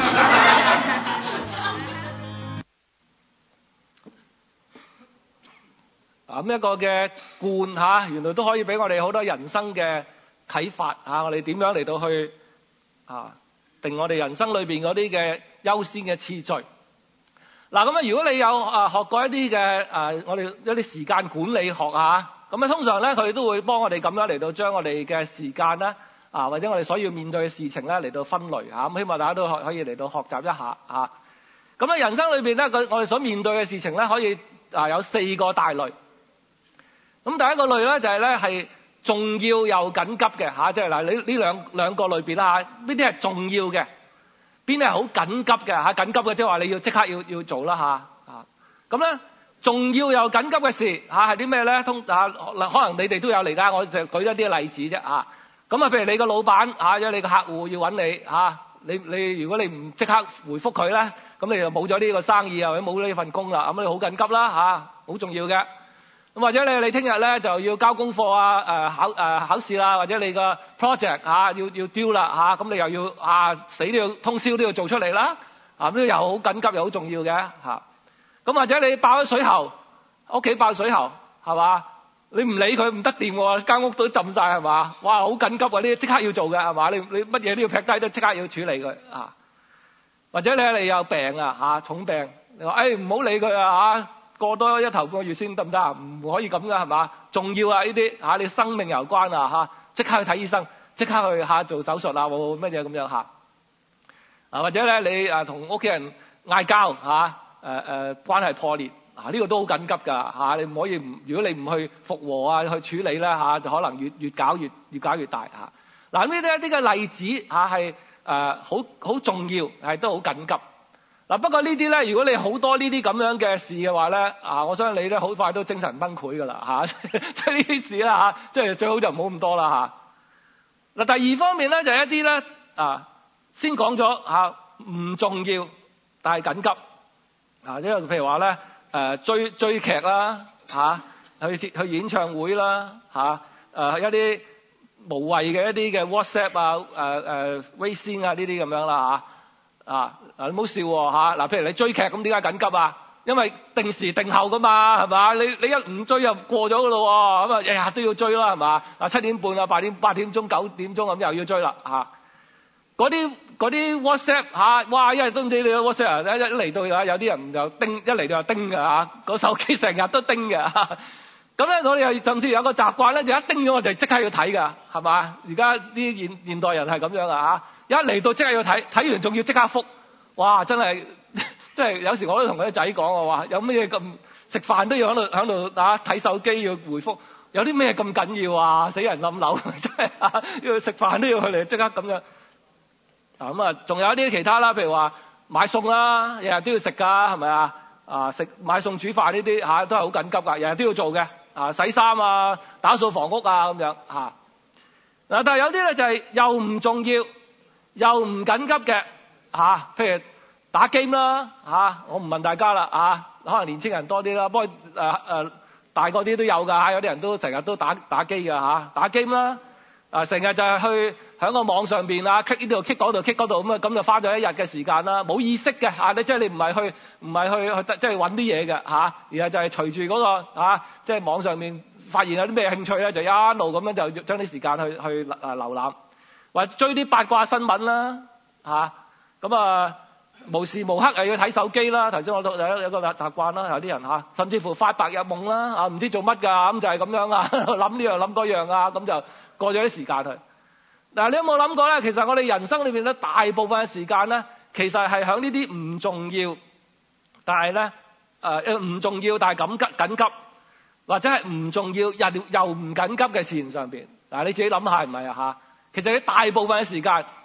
Speaker 1: 咁一個嘅罐嚇，原來都可以俾我哋好多人生嘅啟發嚇，我哋點樣嚟到去啊定我哋人生裏邊嗰啲嘅優先嘅次序。嗱咁啊，如果你有啊學過一啲嘅誒，我哋一啲時間管理學啊，咁啊通常咧佢哋都會幫我哋咁樣嚟到將我哋嘅時間咧啊，或者我哋所要面對嘅事情咧嚟到分類嚇，咁希望大家都可以嚟到學習一下嚇。咁啊，人生裏邊咧，佢我哋所面對嘅事情咧，可以啊有四個大類。咁第一個類咧就係咧係重要又緊急嘅嚇，即係嗱你呢兩兩個類別啦嚇，邊啲係重要嘅，邊啲係好緊急嘅嚇？緊急嘅即係話你要即刻要要做啦嚇啊！咁咧重要又緊急嘅事嚇係啲咩咧？通啊可能你哋都有嚟㗎，我就舉一啲例子啫嚇。咁啊，譬如你個老闆嚇，有你個客戶要揾你嚇，你你如果你唔即刻回覆佢咧，咁你就冇咗呢個生意啊，或者冇呢份工啦，咁你好緊急啦嚇，好重要嘅。咁或者你你聽日咧就要交功課啊，誒考誒考試啦，或者你個 project 嚇要要 due 啦嚇，咁你又要啊死都要通宵都要做出嚟啦，啊咁又好緊急又好重要嘅嚇。咁或者你爆咗水喉，屋企爆水喉係嘛？你唔理佢唔得掂喎，間屋都浸晒係嘛？哇好緊急啊！呢即刻要做嘅係嘛？你你乜嘢都要劈低都即刻要處理佢啊！或者你你有病啊嚇重病，你話誒唔好理佢啊嚇。過多一頭個月先得唔得啊？唔可以咁噶係嘛？重要啊呢啲嚇，你生命攸關啊嚇，即刻去睇醫生，即刻去嚇做手術啊，冇乜嘢咁樣嚇。啊或者咧你誒同屋企人嗌交嚇，誒誒關係破裂啊，呢個都好緊急㗎嚇，你唔可以唔如果你唔去復和啊去處理咧嚇，就可能越越搞越越搞越大嚇。嗱呢啲一啲嘅例子嚇係誒好好重要，係都好緊急。嗱不過呢啲咧，如果你好多呢啲咁樣嘅事嘅話咧，啊我相信你咧好快都精神崩潰㗎啦嚇，即係呢啲事啦嚇，即係最好就唔好咁多啦嚇。嗱第二方面咧就係一啲咧啊，先講咗嚇唔重要但係緊急啊，因為譬如話咧誒追追劇啦嚇，去去演唱會啦嚇，誒一啲無謂嘅一啲嘅 WhatsApp 啊誒誒微信啊呢啲咁樣啦嚇。啊！嗱，你唔好笑喎嚇！嗱，譬如你追劇咁點解緊急啊？因為定時定候噶嘛，係嘛？你你一唔追又過咗噶咯喎，咁啊日日都要追啦，係嘛？啊七點半啊八點八點鐘九點鐘咁又要追啦嚇。嗰啲嗰啲 WhatsApp 嚇，哇！一日都唔知你 WhatsApp 啊，一一嚟到啊有啲人就叮，一嚟到就叮㗎嚇，個手機成日都叮嘅嚇。咁咧我哋又甚至有個習慣咧，就一叮咗我就即刻要睇㗎，係嘛？而家啲現現代人係咁樣啊嚇。一嚟到即刻要睇，睇完仲要即刻覆，哇！真係，即係有時我都同佢啲仔講我話，有乜嘢咁食飯都要喺度喺度啊睇手機要回覆，有啲咩咁緊要啊？死人冧樓真係啊！要食飯都要佢哋即刻咁樣。啊咁啊，仲有啲其他啦，譬如話買餸啦，日日都要食㗎，係咪啊？啊食買餸煮飯呢啲嚇都係好緊急㗎，日日都要做嘅。啊洗衫啊，打掃房屋啊咁樣嚇。嗱，但係有啲咧就係又唔重要。又唔緊急嘅嚇、啊，譬如打 game 啦嚇，我唔問大家啦嚇、啊，可能年青人多啲啦，不過誒誒大個啲都有㗎嚇，有啲人都成日都打打機㗎嚇，打 game 啦，啊成日就係去喺個網上邊啊 click 呢度 click 嗰度 click 嗰度咁啊，咁就花咗一日嘅時間啦，冇意識嘅嚇，你即係你唔係去唔係去去即係揾啲嘢嘅嚇，而係就係隨住嗰個嚇，即係網上面發現有啲咩興趣咧，就一路咁樣就將啲時間去去誒瀏覽。或者追啲八卦新聞啦嚇，咁啊無時無刻又要睇手機啦。頭先我都有有個習慣啦，有啲人嚇，甚至乎發白日夢啦嚇，唔知做乜㗎，咁就係咁樣啊，諗呢樣諗嗰樣啊，咁就過咗啲時間去。嗱，你有冇諗過咧？其實我哋人生裏邊咧，大部分嘅時間咧，其實係喺呢啲唔重要，但係咧誒唔重要但係緊急緊急，或者係唔重要又又唔緊急嘅事情上邊。嗱，你自己諗下係唔係啊嚇？其實你大部分嘅時間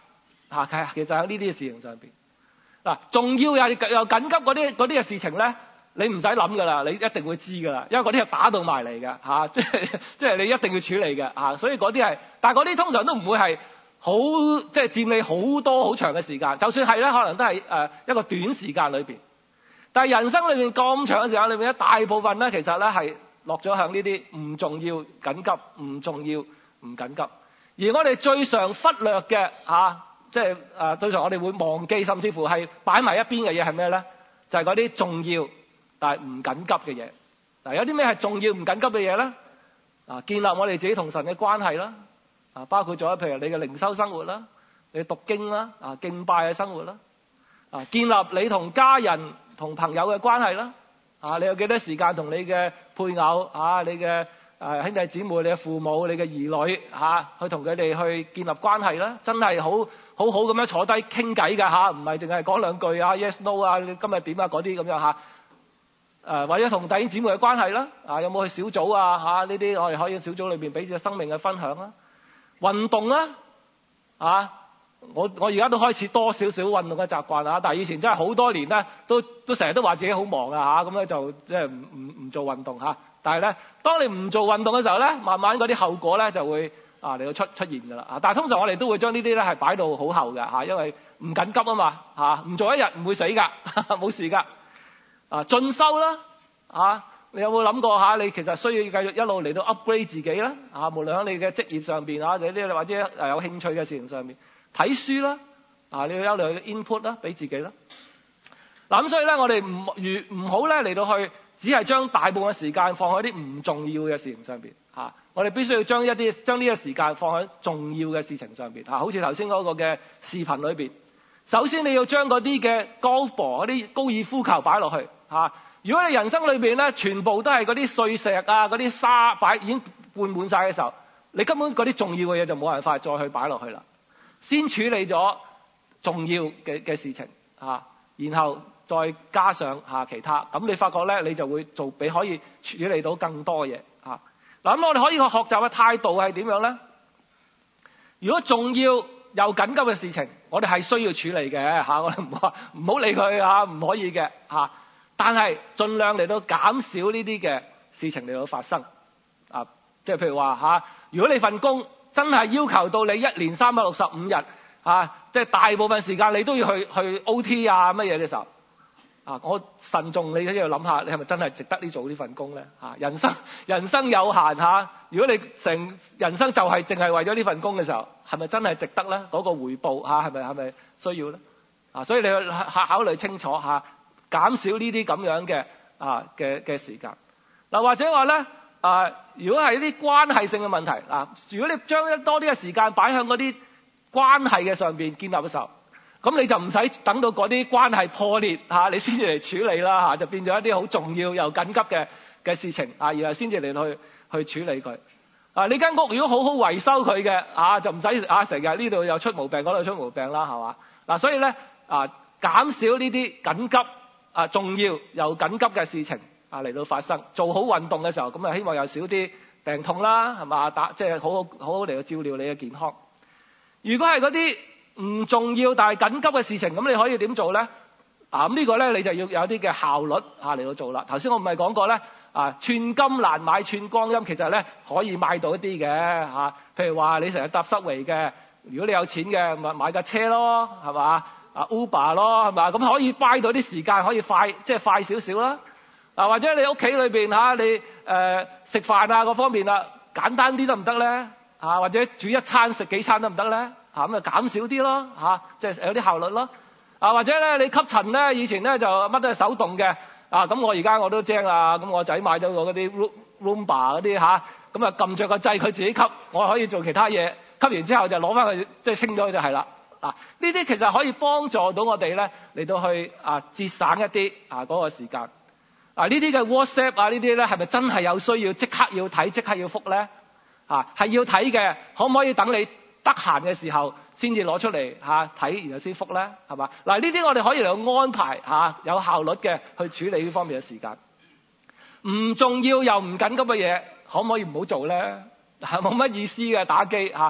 Speaker 1: 嚇，係其實喺呢啲嘅事情上邊嗱，重要又又緊急嗰啲嗰啲嘅事情咧，你唔使諗㗎啦，你一定會知㗎啦，因為嗰啲係打到埋嚟嘅嚇，即係即係你一定要處理嘅嚇，所以嗰啲係，但係嗰啲通常都唔會係好即係佔你好多好長嘅時間，就算係咧，可能都係誒一個短時間裏邊。但係人生裏面咁長嘅時間裏面，一大部分咧其實咧係落咗向呢啲唔重要、緊急、唔重要、唔緊急，而我哋最常忽略嘅嚇。即係誒，對常我哋會忘記，甚至乎係擺埋一邊嘅嘢係咩咧？就係嗰啲重要但係唔緊急嘅嘢。嗱，有啲咩係重要唔緊急嘅嘢咧？啊，建立我哋自己同神嘅關係啦，啊，包括咗譬如你嘅靈修生活啦，你讀經啦，啊，敬拜嘅生活啦，啊，建立你同家人同朋友嘅關係啦，啊，你有幾多時間同你嘅配偶啊，你嘅誒兄弟姊妹、你嘅父母、你嘅兒女嚇，去同佢哋去建立關係啦，真係好好好咁樣坐低傾偈㗎嚇，唔係淨係講兩句啊 yes no 啊，你今日點啊嗰啲咁樣嚇。誒或者同弟兄姊妹嘅關係啦，啊有冇去小組啊嚇？呢啲我哋可以喺小組裏邊俾啲生命嘅分享啦。運動啦，啊我我而家都開始多少少運動嘅習慣啊，但係以前真係好多年咧，都都成日都話自己好忙啊嚇，咁咧就即係唔唔唔做運動嚇。但係咧，當你唔做運動嘅時候咧，慢慢嗰啲後果咧就會啊嚟到出出現㗎啦。啊，但係通常我哋都會將呢啲咧係擺到好後嘅嚇，因為唔緊急啊嘛嚇，唔做一日唔會死㗎，冇事㗎。啊，進修啦，啊，你有冇諗過嚇？你其實需要繼續一路嚟到 upgrade 自己啦，啊，無論喺你嘅職業上邊啊，或者啲或者誒有興趣嘅事情上面，睇書啦，啊，你要有嚟 input 啦，俾自己啦。嗱咁所以咧，我哋唔如唔好咧嚟到去，只係將大部分嘅時間放喺啲唔重要嘅事情上邊嚇。我哋必須要將一啲將呢個時間放喺重要嘅事情上邊嚇，好似頭先嗰個嘅視頻裏邊。首先你要將嗰啲嘅 golf ball 嗰啲高爾夫球擺落去嚇。如果你人生裏邊咧全部都係嗰啲碎石啊、嗰啲沙擺已經灌滿晒嘅時候，你根本嗰啲重要嘅嘢就冇辦法再去擺落去啦。先處理咗重要嘅嘅事情嚇，然後再加上嚇其他，咁你發覺咧你就會做比可以處理到更多嘢嚇。嗱咁我哋可以個學習嘅態度係點樣咧？如果重要又緊急嘅事情，我哋係需要處理嘅嚇，我哋唔好唔好理佢嚇，唔可以嘅嚇。但係盡量嚟到減少呢啲嘅事情嚟到發生啊，即係譬如話嚇，如果你份工真係要求到你一年三百六十五日啊，即係大部分時間你都要去去 O T 啊乜嘢嘅時候啊，我慎重你都要諗下，你係咪真係值得呢做呢份工咧嚇？人生人生有限嚇，如果你成人生就係淨係為咗呢份工嘅時候，係咪真係值得咧？嗰個回報嚇係咪係咪需要咧？啊，所以你去考考慮清楚嚇。減少呢啲咁樣嘅啊嘅嘅時間嗱，或者話咧啊，如果係啲關係性嘅問題嗱，如果你將一多啲嘅時間擺向嗰啲關係嘅上邊建立嘅時候，咁你就唔使等到嗰啲關係破裂嚇，你先至嚟處理啦嚇，就變咗一啲好重要又緊急嘅嘅事情啊，然後先至嚟去去處理佢啊。你間屋如果好好維修佢嘅啊，就唔使啊成日呢度又出毛病，嗰度出毛病啦，係嘛嗱？所以咧啊，減少呢啲緊急。啊，重要又緊急嘅事情啊嚟到發生，做好運動嘅時候，咁啊希望有少啲病痛啦，係嘛？打即係好好好好嚟到照料你嘅健康。如果係嗰啲唔重要但係緊急嘅事情，咁你可以點做咧？啊，咁呢個咧你就要有啲嘅效率啊嚟到做啦。頭先我唔係講過咧啊，寸金難買寸光陰，其實咧可以買到一啲嘅嚇。譬如話你成日搭subway嘅，如果你有錢嘅，咪買架車咯，係嘛？啊 Uber 咯，係嘛？咁可以 buy 到啲時間，可以快即係快少少啦。啊，或者你屋企裏邊嚇你誒、呃、食飯啊嗰方面啊，簡單啲得唔得咧？啊，或者煮一餐食幾餐得唔得咧？嚇咁啊減少啲咯嚇，即係有啲效率咯。啊，或者咧你吸塵咧，以前咧就乜都係手動嘅。啊，咁我而家我都精啦，咁我仔買咗個嗰啲 Roomba 嗰啲嚇，咁啊撳着個掣佢自己吸，我可以做其他嘢，吸完之後就攞翻去即係清咗佢就係啦。啊！呢啲其實可以幫助到我哋咧嚟到去啊節省一啲啊嗰個時間。啊呢啲嘅 WhatsApp 啊呢啲咧係咪真係有需要即刻要睇即刻要覆咧？啊係要睇嘅，可唔可以等你得閒嘅時候先至攞出嚟嚇睇，然後先覆咧？係嘛？嗱呢啲我哋可以嚟安排嚇、啊、有效率嘅去處理呢方面嘅時間。唔重要又唔緊急嘅嘢，可唔可以唔好做咧？係冇乜意思嘅打機嚇。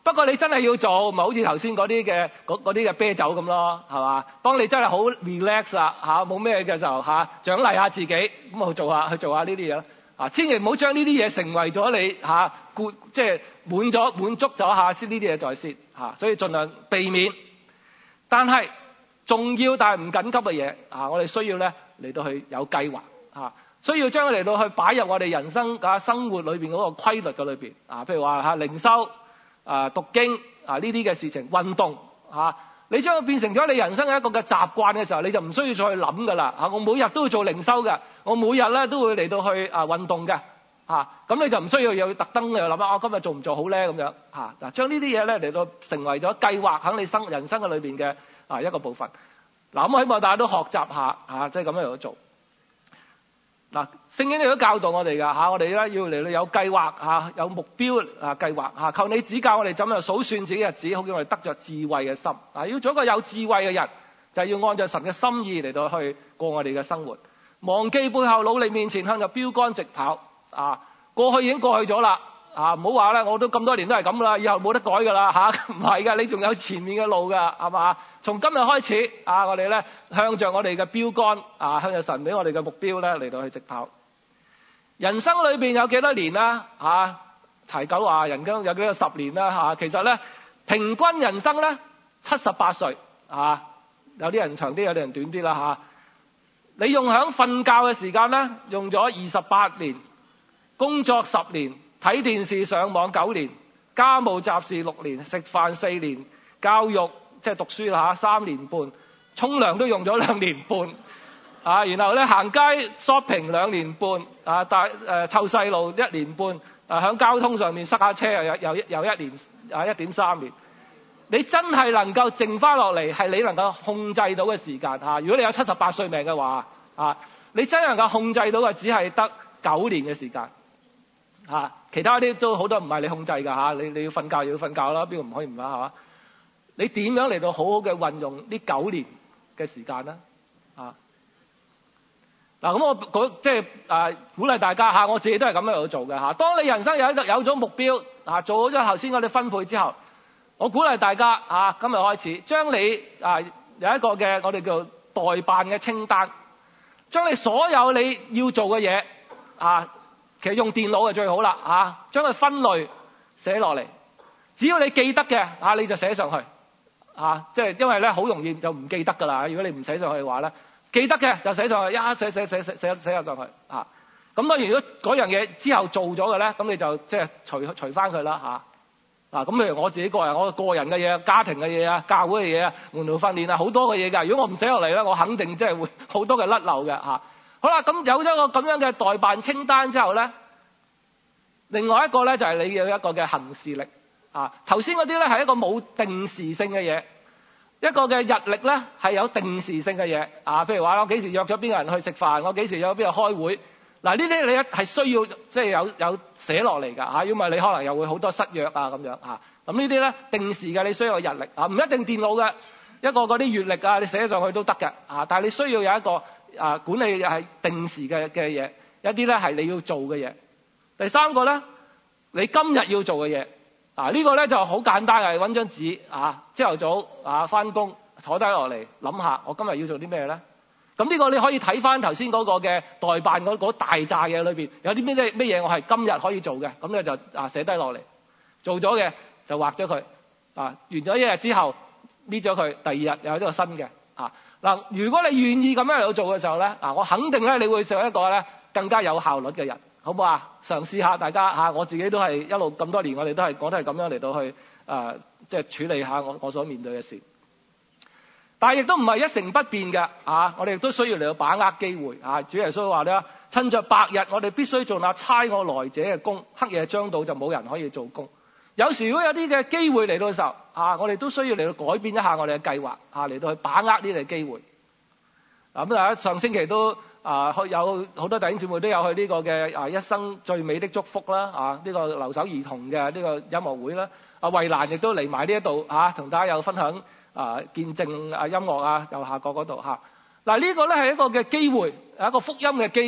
Speaker 1: 不過你真係要做，咪好似頭先嗰啲嘅嗰嗰啲嘅啤酒咁咯，係嘛？當你真係好 relax 啦嚇，冇咩嘅時候嚇，獎勵下自己，咁啊去做下去做下呢啲嘢啦。啊，千祈唔好將呢啲嘢成為咗你嚇，顧即係滿咗滿足咗下先呢啲嘢再先嚇，所以盡量避免。但係重要但係唔緊急嘅嘢啊，我哋需要咧嚟到去有計劃嚇，需要將佢嚟到去擺入我哋人生啊生活裏邊嗰個規律嘅裏邊啊，譬如話嚇靈修啊、讀經啊呢啲嘅事情，運動嚇，你將佢變成咗你人生嘅一個嘅習慣嘅時候，你就唔需要再去諗噶啦嚇。我每日都要做靈修嘅，我每日咧都會嚟到去啊運動嘅嚇，咁你就唔需要又要特登又諗啊，我今日做唔做好咧咁樣嚇嗱，將呢啲嘢咧嚟到成為咗計劃喺你生人生嘅裏邊嘅啊一個部分嗱，咁我希望大家都學習下嚇，即係咁樣嚟做嗱。聖經亦都教導我哋㗎嚇，我哋咧要嚟到有計劃嚇，有目標啊計劃嚇，求你指教我哋怎樣數算自己日子，好叫我哋得着智慧嘅心啊！要做一個有智慧嘅人，就係要按照神嘅心意嚟到去過我哋嘅生活，忘記背後，努力面前，向着標竿直跑啊！過去已經過去咗啦啊！唔好話咧，我都咁多年都係咁啦，以後冇得改㗎啦嚇，唔係㗎，你仲有前面嘅路㗎，係嘛？從今日開始啊，我哋咧向着我哋嘅標竿啊，向着神俾我哋嘅目標咧嚟到去直跑。人生裏邊有幾多年啦嚇？提九話人生有幾多十年啦嚇？其實咧平均人生咧七十八歲啊，有啲人長啲，有啲人短啲啦嚇。你用響瞓覺嘅時間咧，用咗二十八年，工作十年，睇電視上網九年，家務雜事六年，食飯四年，教育即係讀書啦嚇三年半，沖涼都用咗兩年半啊，然後咧行街 shopping 兩年半啊，帶誒湊細路一年半啊，響交通上面塞下車又又又一年啊一點三年。你真係能夠剩翻落嚟係你能夠控制到嘅時間嚇。如果你有七十八歲命嘅話啊，你真係能夠控制到嘅只係得九年嘅時間嚇，其他啲都好多唔係你控制㗎嚇。你你要瞓覺要瞓覺啦，邊個唔可以唔瞓係嘛？你點樣嚟到好好嘅運用呢九年嘅時間咧啊？嗱，咁我即係誒鼓勵大家嚇，我自己都係咁樣去做嘅嚇。當你人生有一個有咗目標啊，做好咗頭先嗰啲分配之後，我鼓勵大家啊，今日開始將你啊有一個嘅我哋叫待辦嘅清單，將你所有你要做嘅嘢啊，其實用電腦就最好啦啊，將佢分類寫落嚟。只要你記得嘅啊，你就寫上去啊，即係因為咧好容易就唔記得㗎啦。如果你唔寫上去嘅話咧，記得嘅就寫上去，一寫寫寫寫寫寫入上去啊。咁當然如果嗰樣嘢之後做咗嘅咧，咁你就即係除除翻佢啦嚇。嗱，咁譬如我自己個人，我個人嘅嘢、家庭嘅嘢啊、教會嘅嘢啊、門徒訓練啊，好多嘅嘢㗎。如果我唔寫落嚟咧，我肯定即係會好多嘅甩漏嘅嚇。好啦，咁有咗個咁樣嘅待辦清單之後咧，另外一個咧就係你要一個嘅行事曆啊。頭先嗰啲咧係一個冇定時性嘅嘢，一個嘅日曆咧係有定時性嘅嘢啊。譬如話我幾時約咗邊個人去食飯，我幾時約咗邊度開會。嗱，呢啲你一係需要即係有有寫落嚟㗎嚇，因為你可能又會好多失約啊咁樣嚇。咁呢啲咧定時嘅，你需要有日曆啊，唔一定電腦嘅，一個嗰啲月曆啊，你寫上去都得嘅啊。但係你需要有一個啊管理係定時嘅嘅嘢，一啲咧係你要做嘅嘢。第三個咧，你今日要做嘅嘢啊，呢個咧就好簡單嘅，揾張紙啊，朝頭早啊翻工坐低落嚟諗下，我今日要做啲咩咧？咁呢個你可以睇翻頭先嗰個嘅代辦嗰嗰大紮嘢裏邊有啲咩咩嘢我係今日可以做嘅，咁咧就啊寫低落嚟，做咗嘅就畫咗佢啊，完咗一日之後搣咗佢，第二日又有一個新嘅啊。嗱，如果你願意咁樣嚟到做嘅時候咧，啊，我肯定咧你會做一個咧更加有效率嘅人，好唔好啊？嘗試下大家嚇，我自己都係一路咁多年，我哋都係我都係咁樣嚟到去啊，即係處理下我我所面對嘅事。但係亦都唔係一成不變嘅啊！我哋亦都需要嚟到把握機會啊！主耶穌話咧，趁着白日，我哋必須做那差我來者嘅工；黑夜將到，就冇人可以做工。有時如果有啲嘅機會嚟到嘅時候啊，我哋都需要嚟到改變一下我哋嘅計劃啊，嚟到去把握呢啲機會。咁大家上星期都啊，有好多弟兄姊妹都有去呢個嘅啊一生最美的祝福啦啊！呢個留守兒童嘅呢個音樂會啦，啊衛蘭亦都嚟埋呢一度啊，同大家有分享。啊！見證啊，音樂啊，右下角嗰度嚇。嗱、啊，呢、這個咧係一個嘅機會，係一個福音嘅機會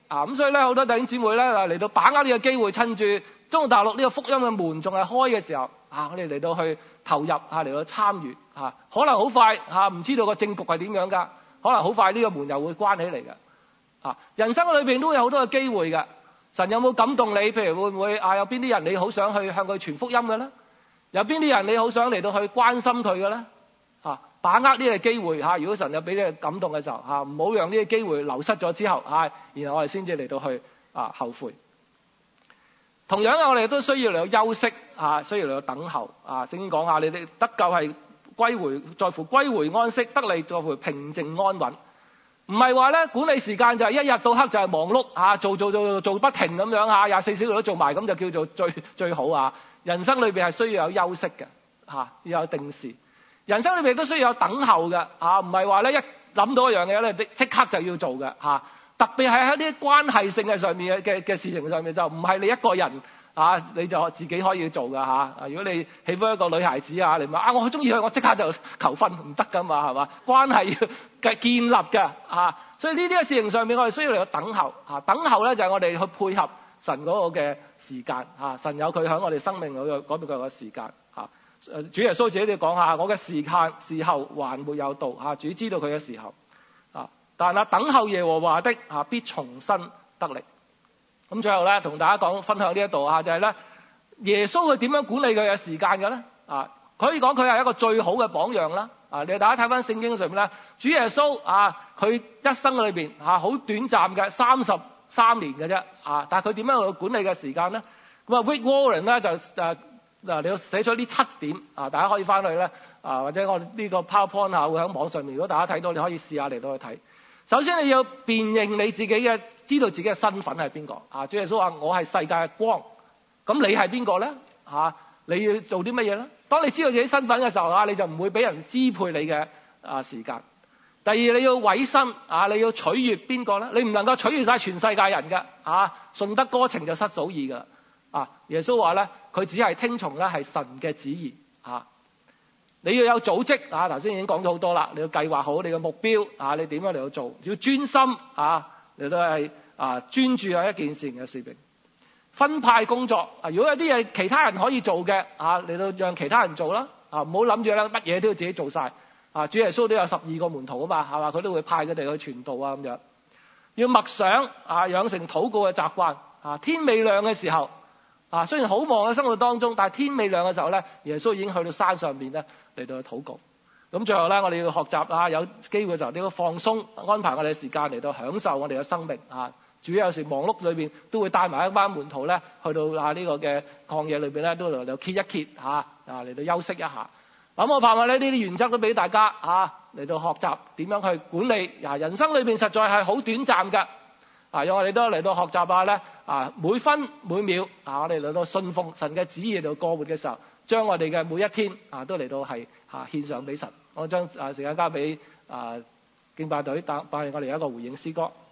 Speaker 1: 啊，咁所以咧好多弟兄姊妹咧嚟到把握呢個機會，趁住中國大陸呢個福音嘅門仲係開嘅時候，啊，我哋嚟到去投入啊，嚟到參與啊，可能好快啊，唔知道個政局係點樣㗎，可能好快呢個門又會關起嚟嘅。啊，人生裏邊都有好多嘅機會㗎。神有冇感動你？譬如會唔會啊？有邊啲人你好想去向佢傳福音嘅咧？有邊啲人你好想嚟到去關心佢嘅咧？啊，把握呢個機會嚇、啊。如果神有俾你感動嘅時候嚇，唔、啊、好讓呢個機會流失咗之後嚇、啊，然後我哋先至嚟到去啊後悔。同樣嘅，我哋都需要嚟到休息啊，需要嚟到等候啊。聖經講下，你哋得救係歸回，在乎歸回安息；得利在乎平靜安穩。唔係話咧管理時間就係一日到黑就係忙碌嚇、啊，做做做做做不停咁樣嚇，廿四小時都做埋，咁就叫做最最好啊！人生裏邊係需要有休息嘅嚇、啊，要有定時。人生裏邊都需要有等候嘅嚇，唔係話咧一諗到一樣嘢咧即即刻就要做嘅嚇、啊。特別係喺啲關係性嘅上面嘅嘅事情上面，就唔係你一個人啊，你就自己可以做㗎嚇、啊。如果你喜歡一個女孩子啊，你話啊我好中意佢，我即刻就求婚唔得㗎嘛，係嘛？關係要嘅建立嘅嚇，所以呢啲嘅事情上面，我哋需要嚟到等候嚇、啊。等候咧就係我哋去配合神嗰個嘅時間嚇、啊。神有佢喺我哋生命嗰個嗰邊嘅時間嚇。誒、啊，主耶穌自己都講下，我嘅時間時候還沒有到嚇、啊。主知道佢嘅時候啊，但係等候耶和華的嚇、啊、必重新得力。咁最後咧，同大家講分享呢一度啊，就係咧耶穌佢點樣管理佢嘅時間嘅咧？啊，可以講佢係一個最好嘅榜樣啦。啊，你大家睇翻聖經上面咧，主耶穌啊，佢一生裏邊啊好短暫嘅三十三年嘅啫。啊，但係佢點樣去管理嘅時間咧？咁啊 Rick Warren 咧就誒嗱，你要寫咗呢七點啊，大家可以翻去咧啊，或者我呢個 PowerPoint 啊會喺網上面，如果大家睇到，你可以試下嚟到去睇。首先你要辨認你自己嘅，知道自己嘅身份係邊個啊？主耶穌話：我係世界嘅光。咁你係邊個咧？嚇，你要做啲乜嘢咧？當你知道自己身份嘅時候啊，你就唔會俾人支配你嘅啊時間。第二，你要委身啊，你要取悅邊個咧？你唔能夠取悅晒全世界人嘅啊，順得哥情就失嫂意㗎啊！耶穌話咧，佢只係聽從咧係神嘅旨意啊。你要有組織啊！頭先已經講咗好多啦，你要計劃好你嘅目標啊，你點樣嚟到做？要專心啊，你都係啊專注喺一件事情嘅事情。分派工作啊，如果有啲嘢其他人可以做嘅啊，你都讓其他人做啦啊，唔好諗住咧乜嘢都要自己做晒啊！主耶穌都有十二個門徒啊嘛，係嘛？佢都會派佢哋去傳道啊咁樣。要默想啊，養成禱告嘅習慣啊。天未亮嘅時候啊，雖然好忙嘅生活當中，但係天未亮嘅時候咧，耶穌已經去到山上面咧嚟到去禱告。咁最後咧，我哋要學習啊，有機會嘅時候你要放鬆，安排我哋嘅時間嚟到享受我哋嘅生命啊。主有時忙碌裏邊都會帶埋一班門徒咧，去到啊呢個嘅曠野裏邊咧，都嚟到歇一歇嚇啊，嚟到休息一下。咁我盼望咧呢啲原則都俾大家啊嚟到學習點樣去管理啊。人生裏邊實在係好短暫㗎啊，讓我哋都嚟到學習下咧啊，每分每秒啊，我哋嚟到信奉神嘅旨意嚟到過活嘅時候，將我哋嘅每一天啊都嚟到係啊獻上俾神。我將啊時間交俾啊敬拜隊，帶帶我哋一個回應詩歌。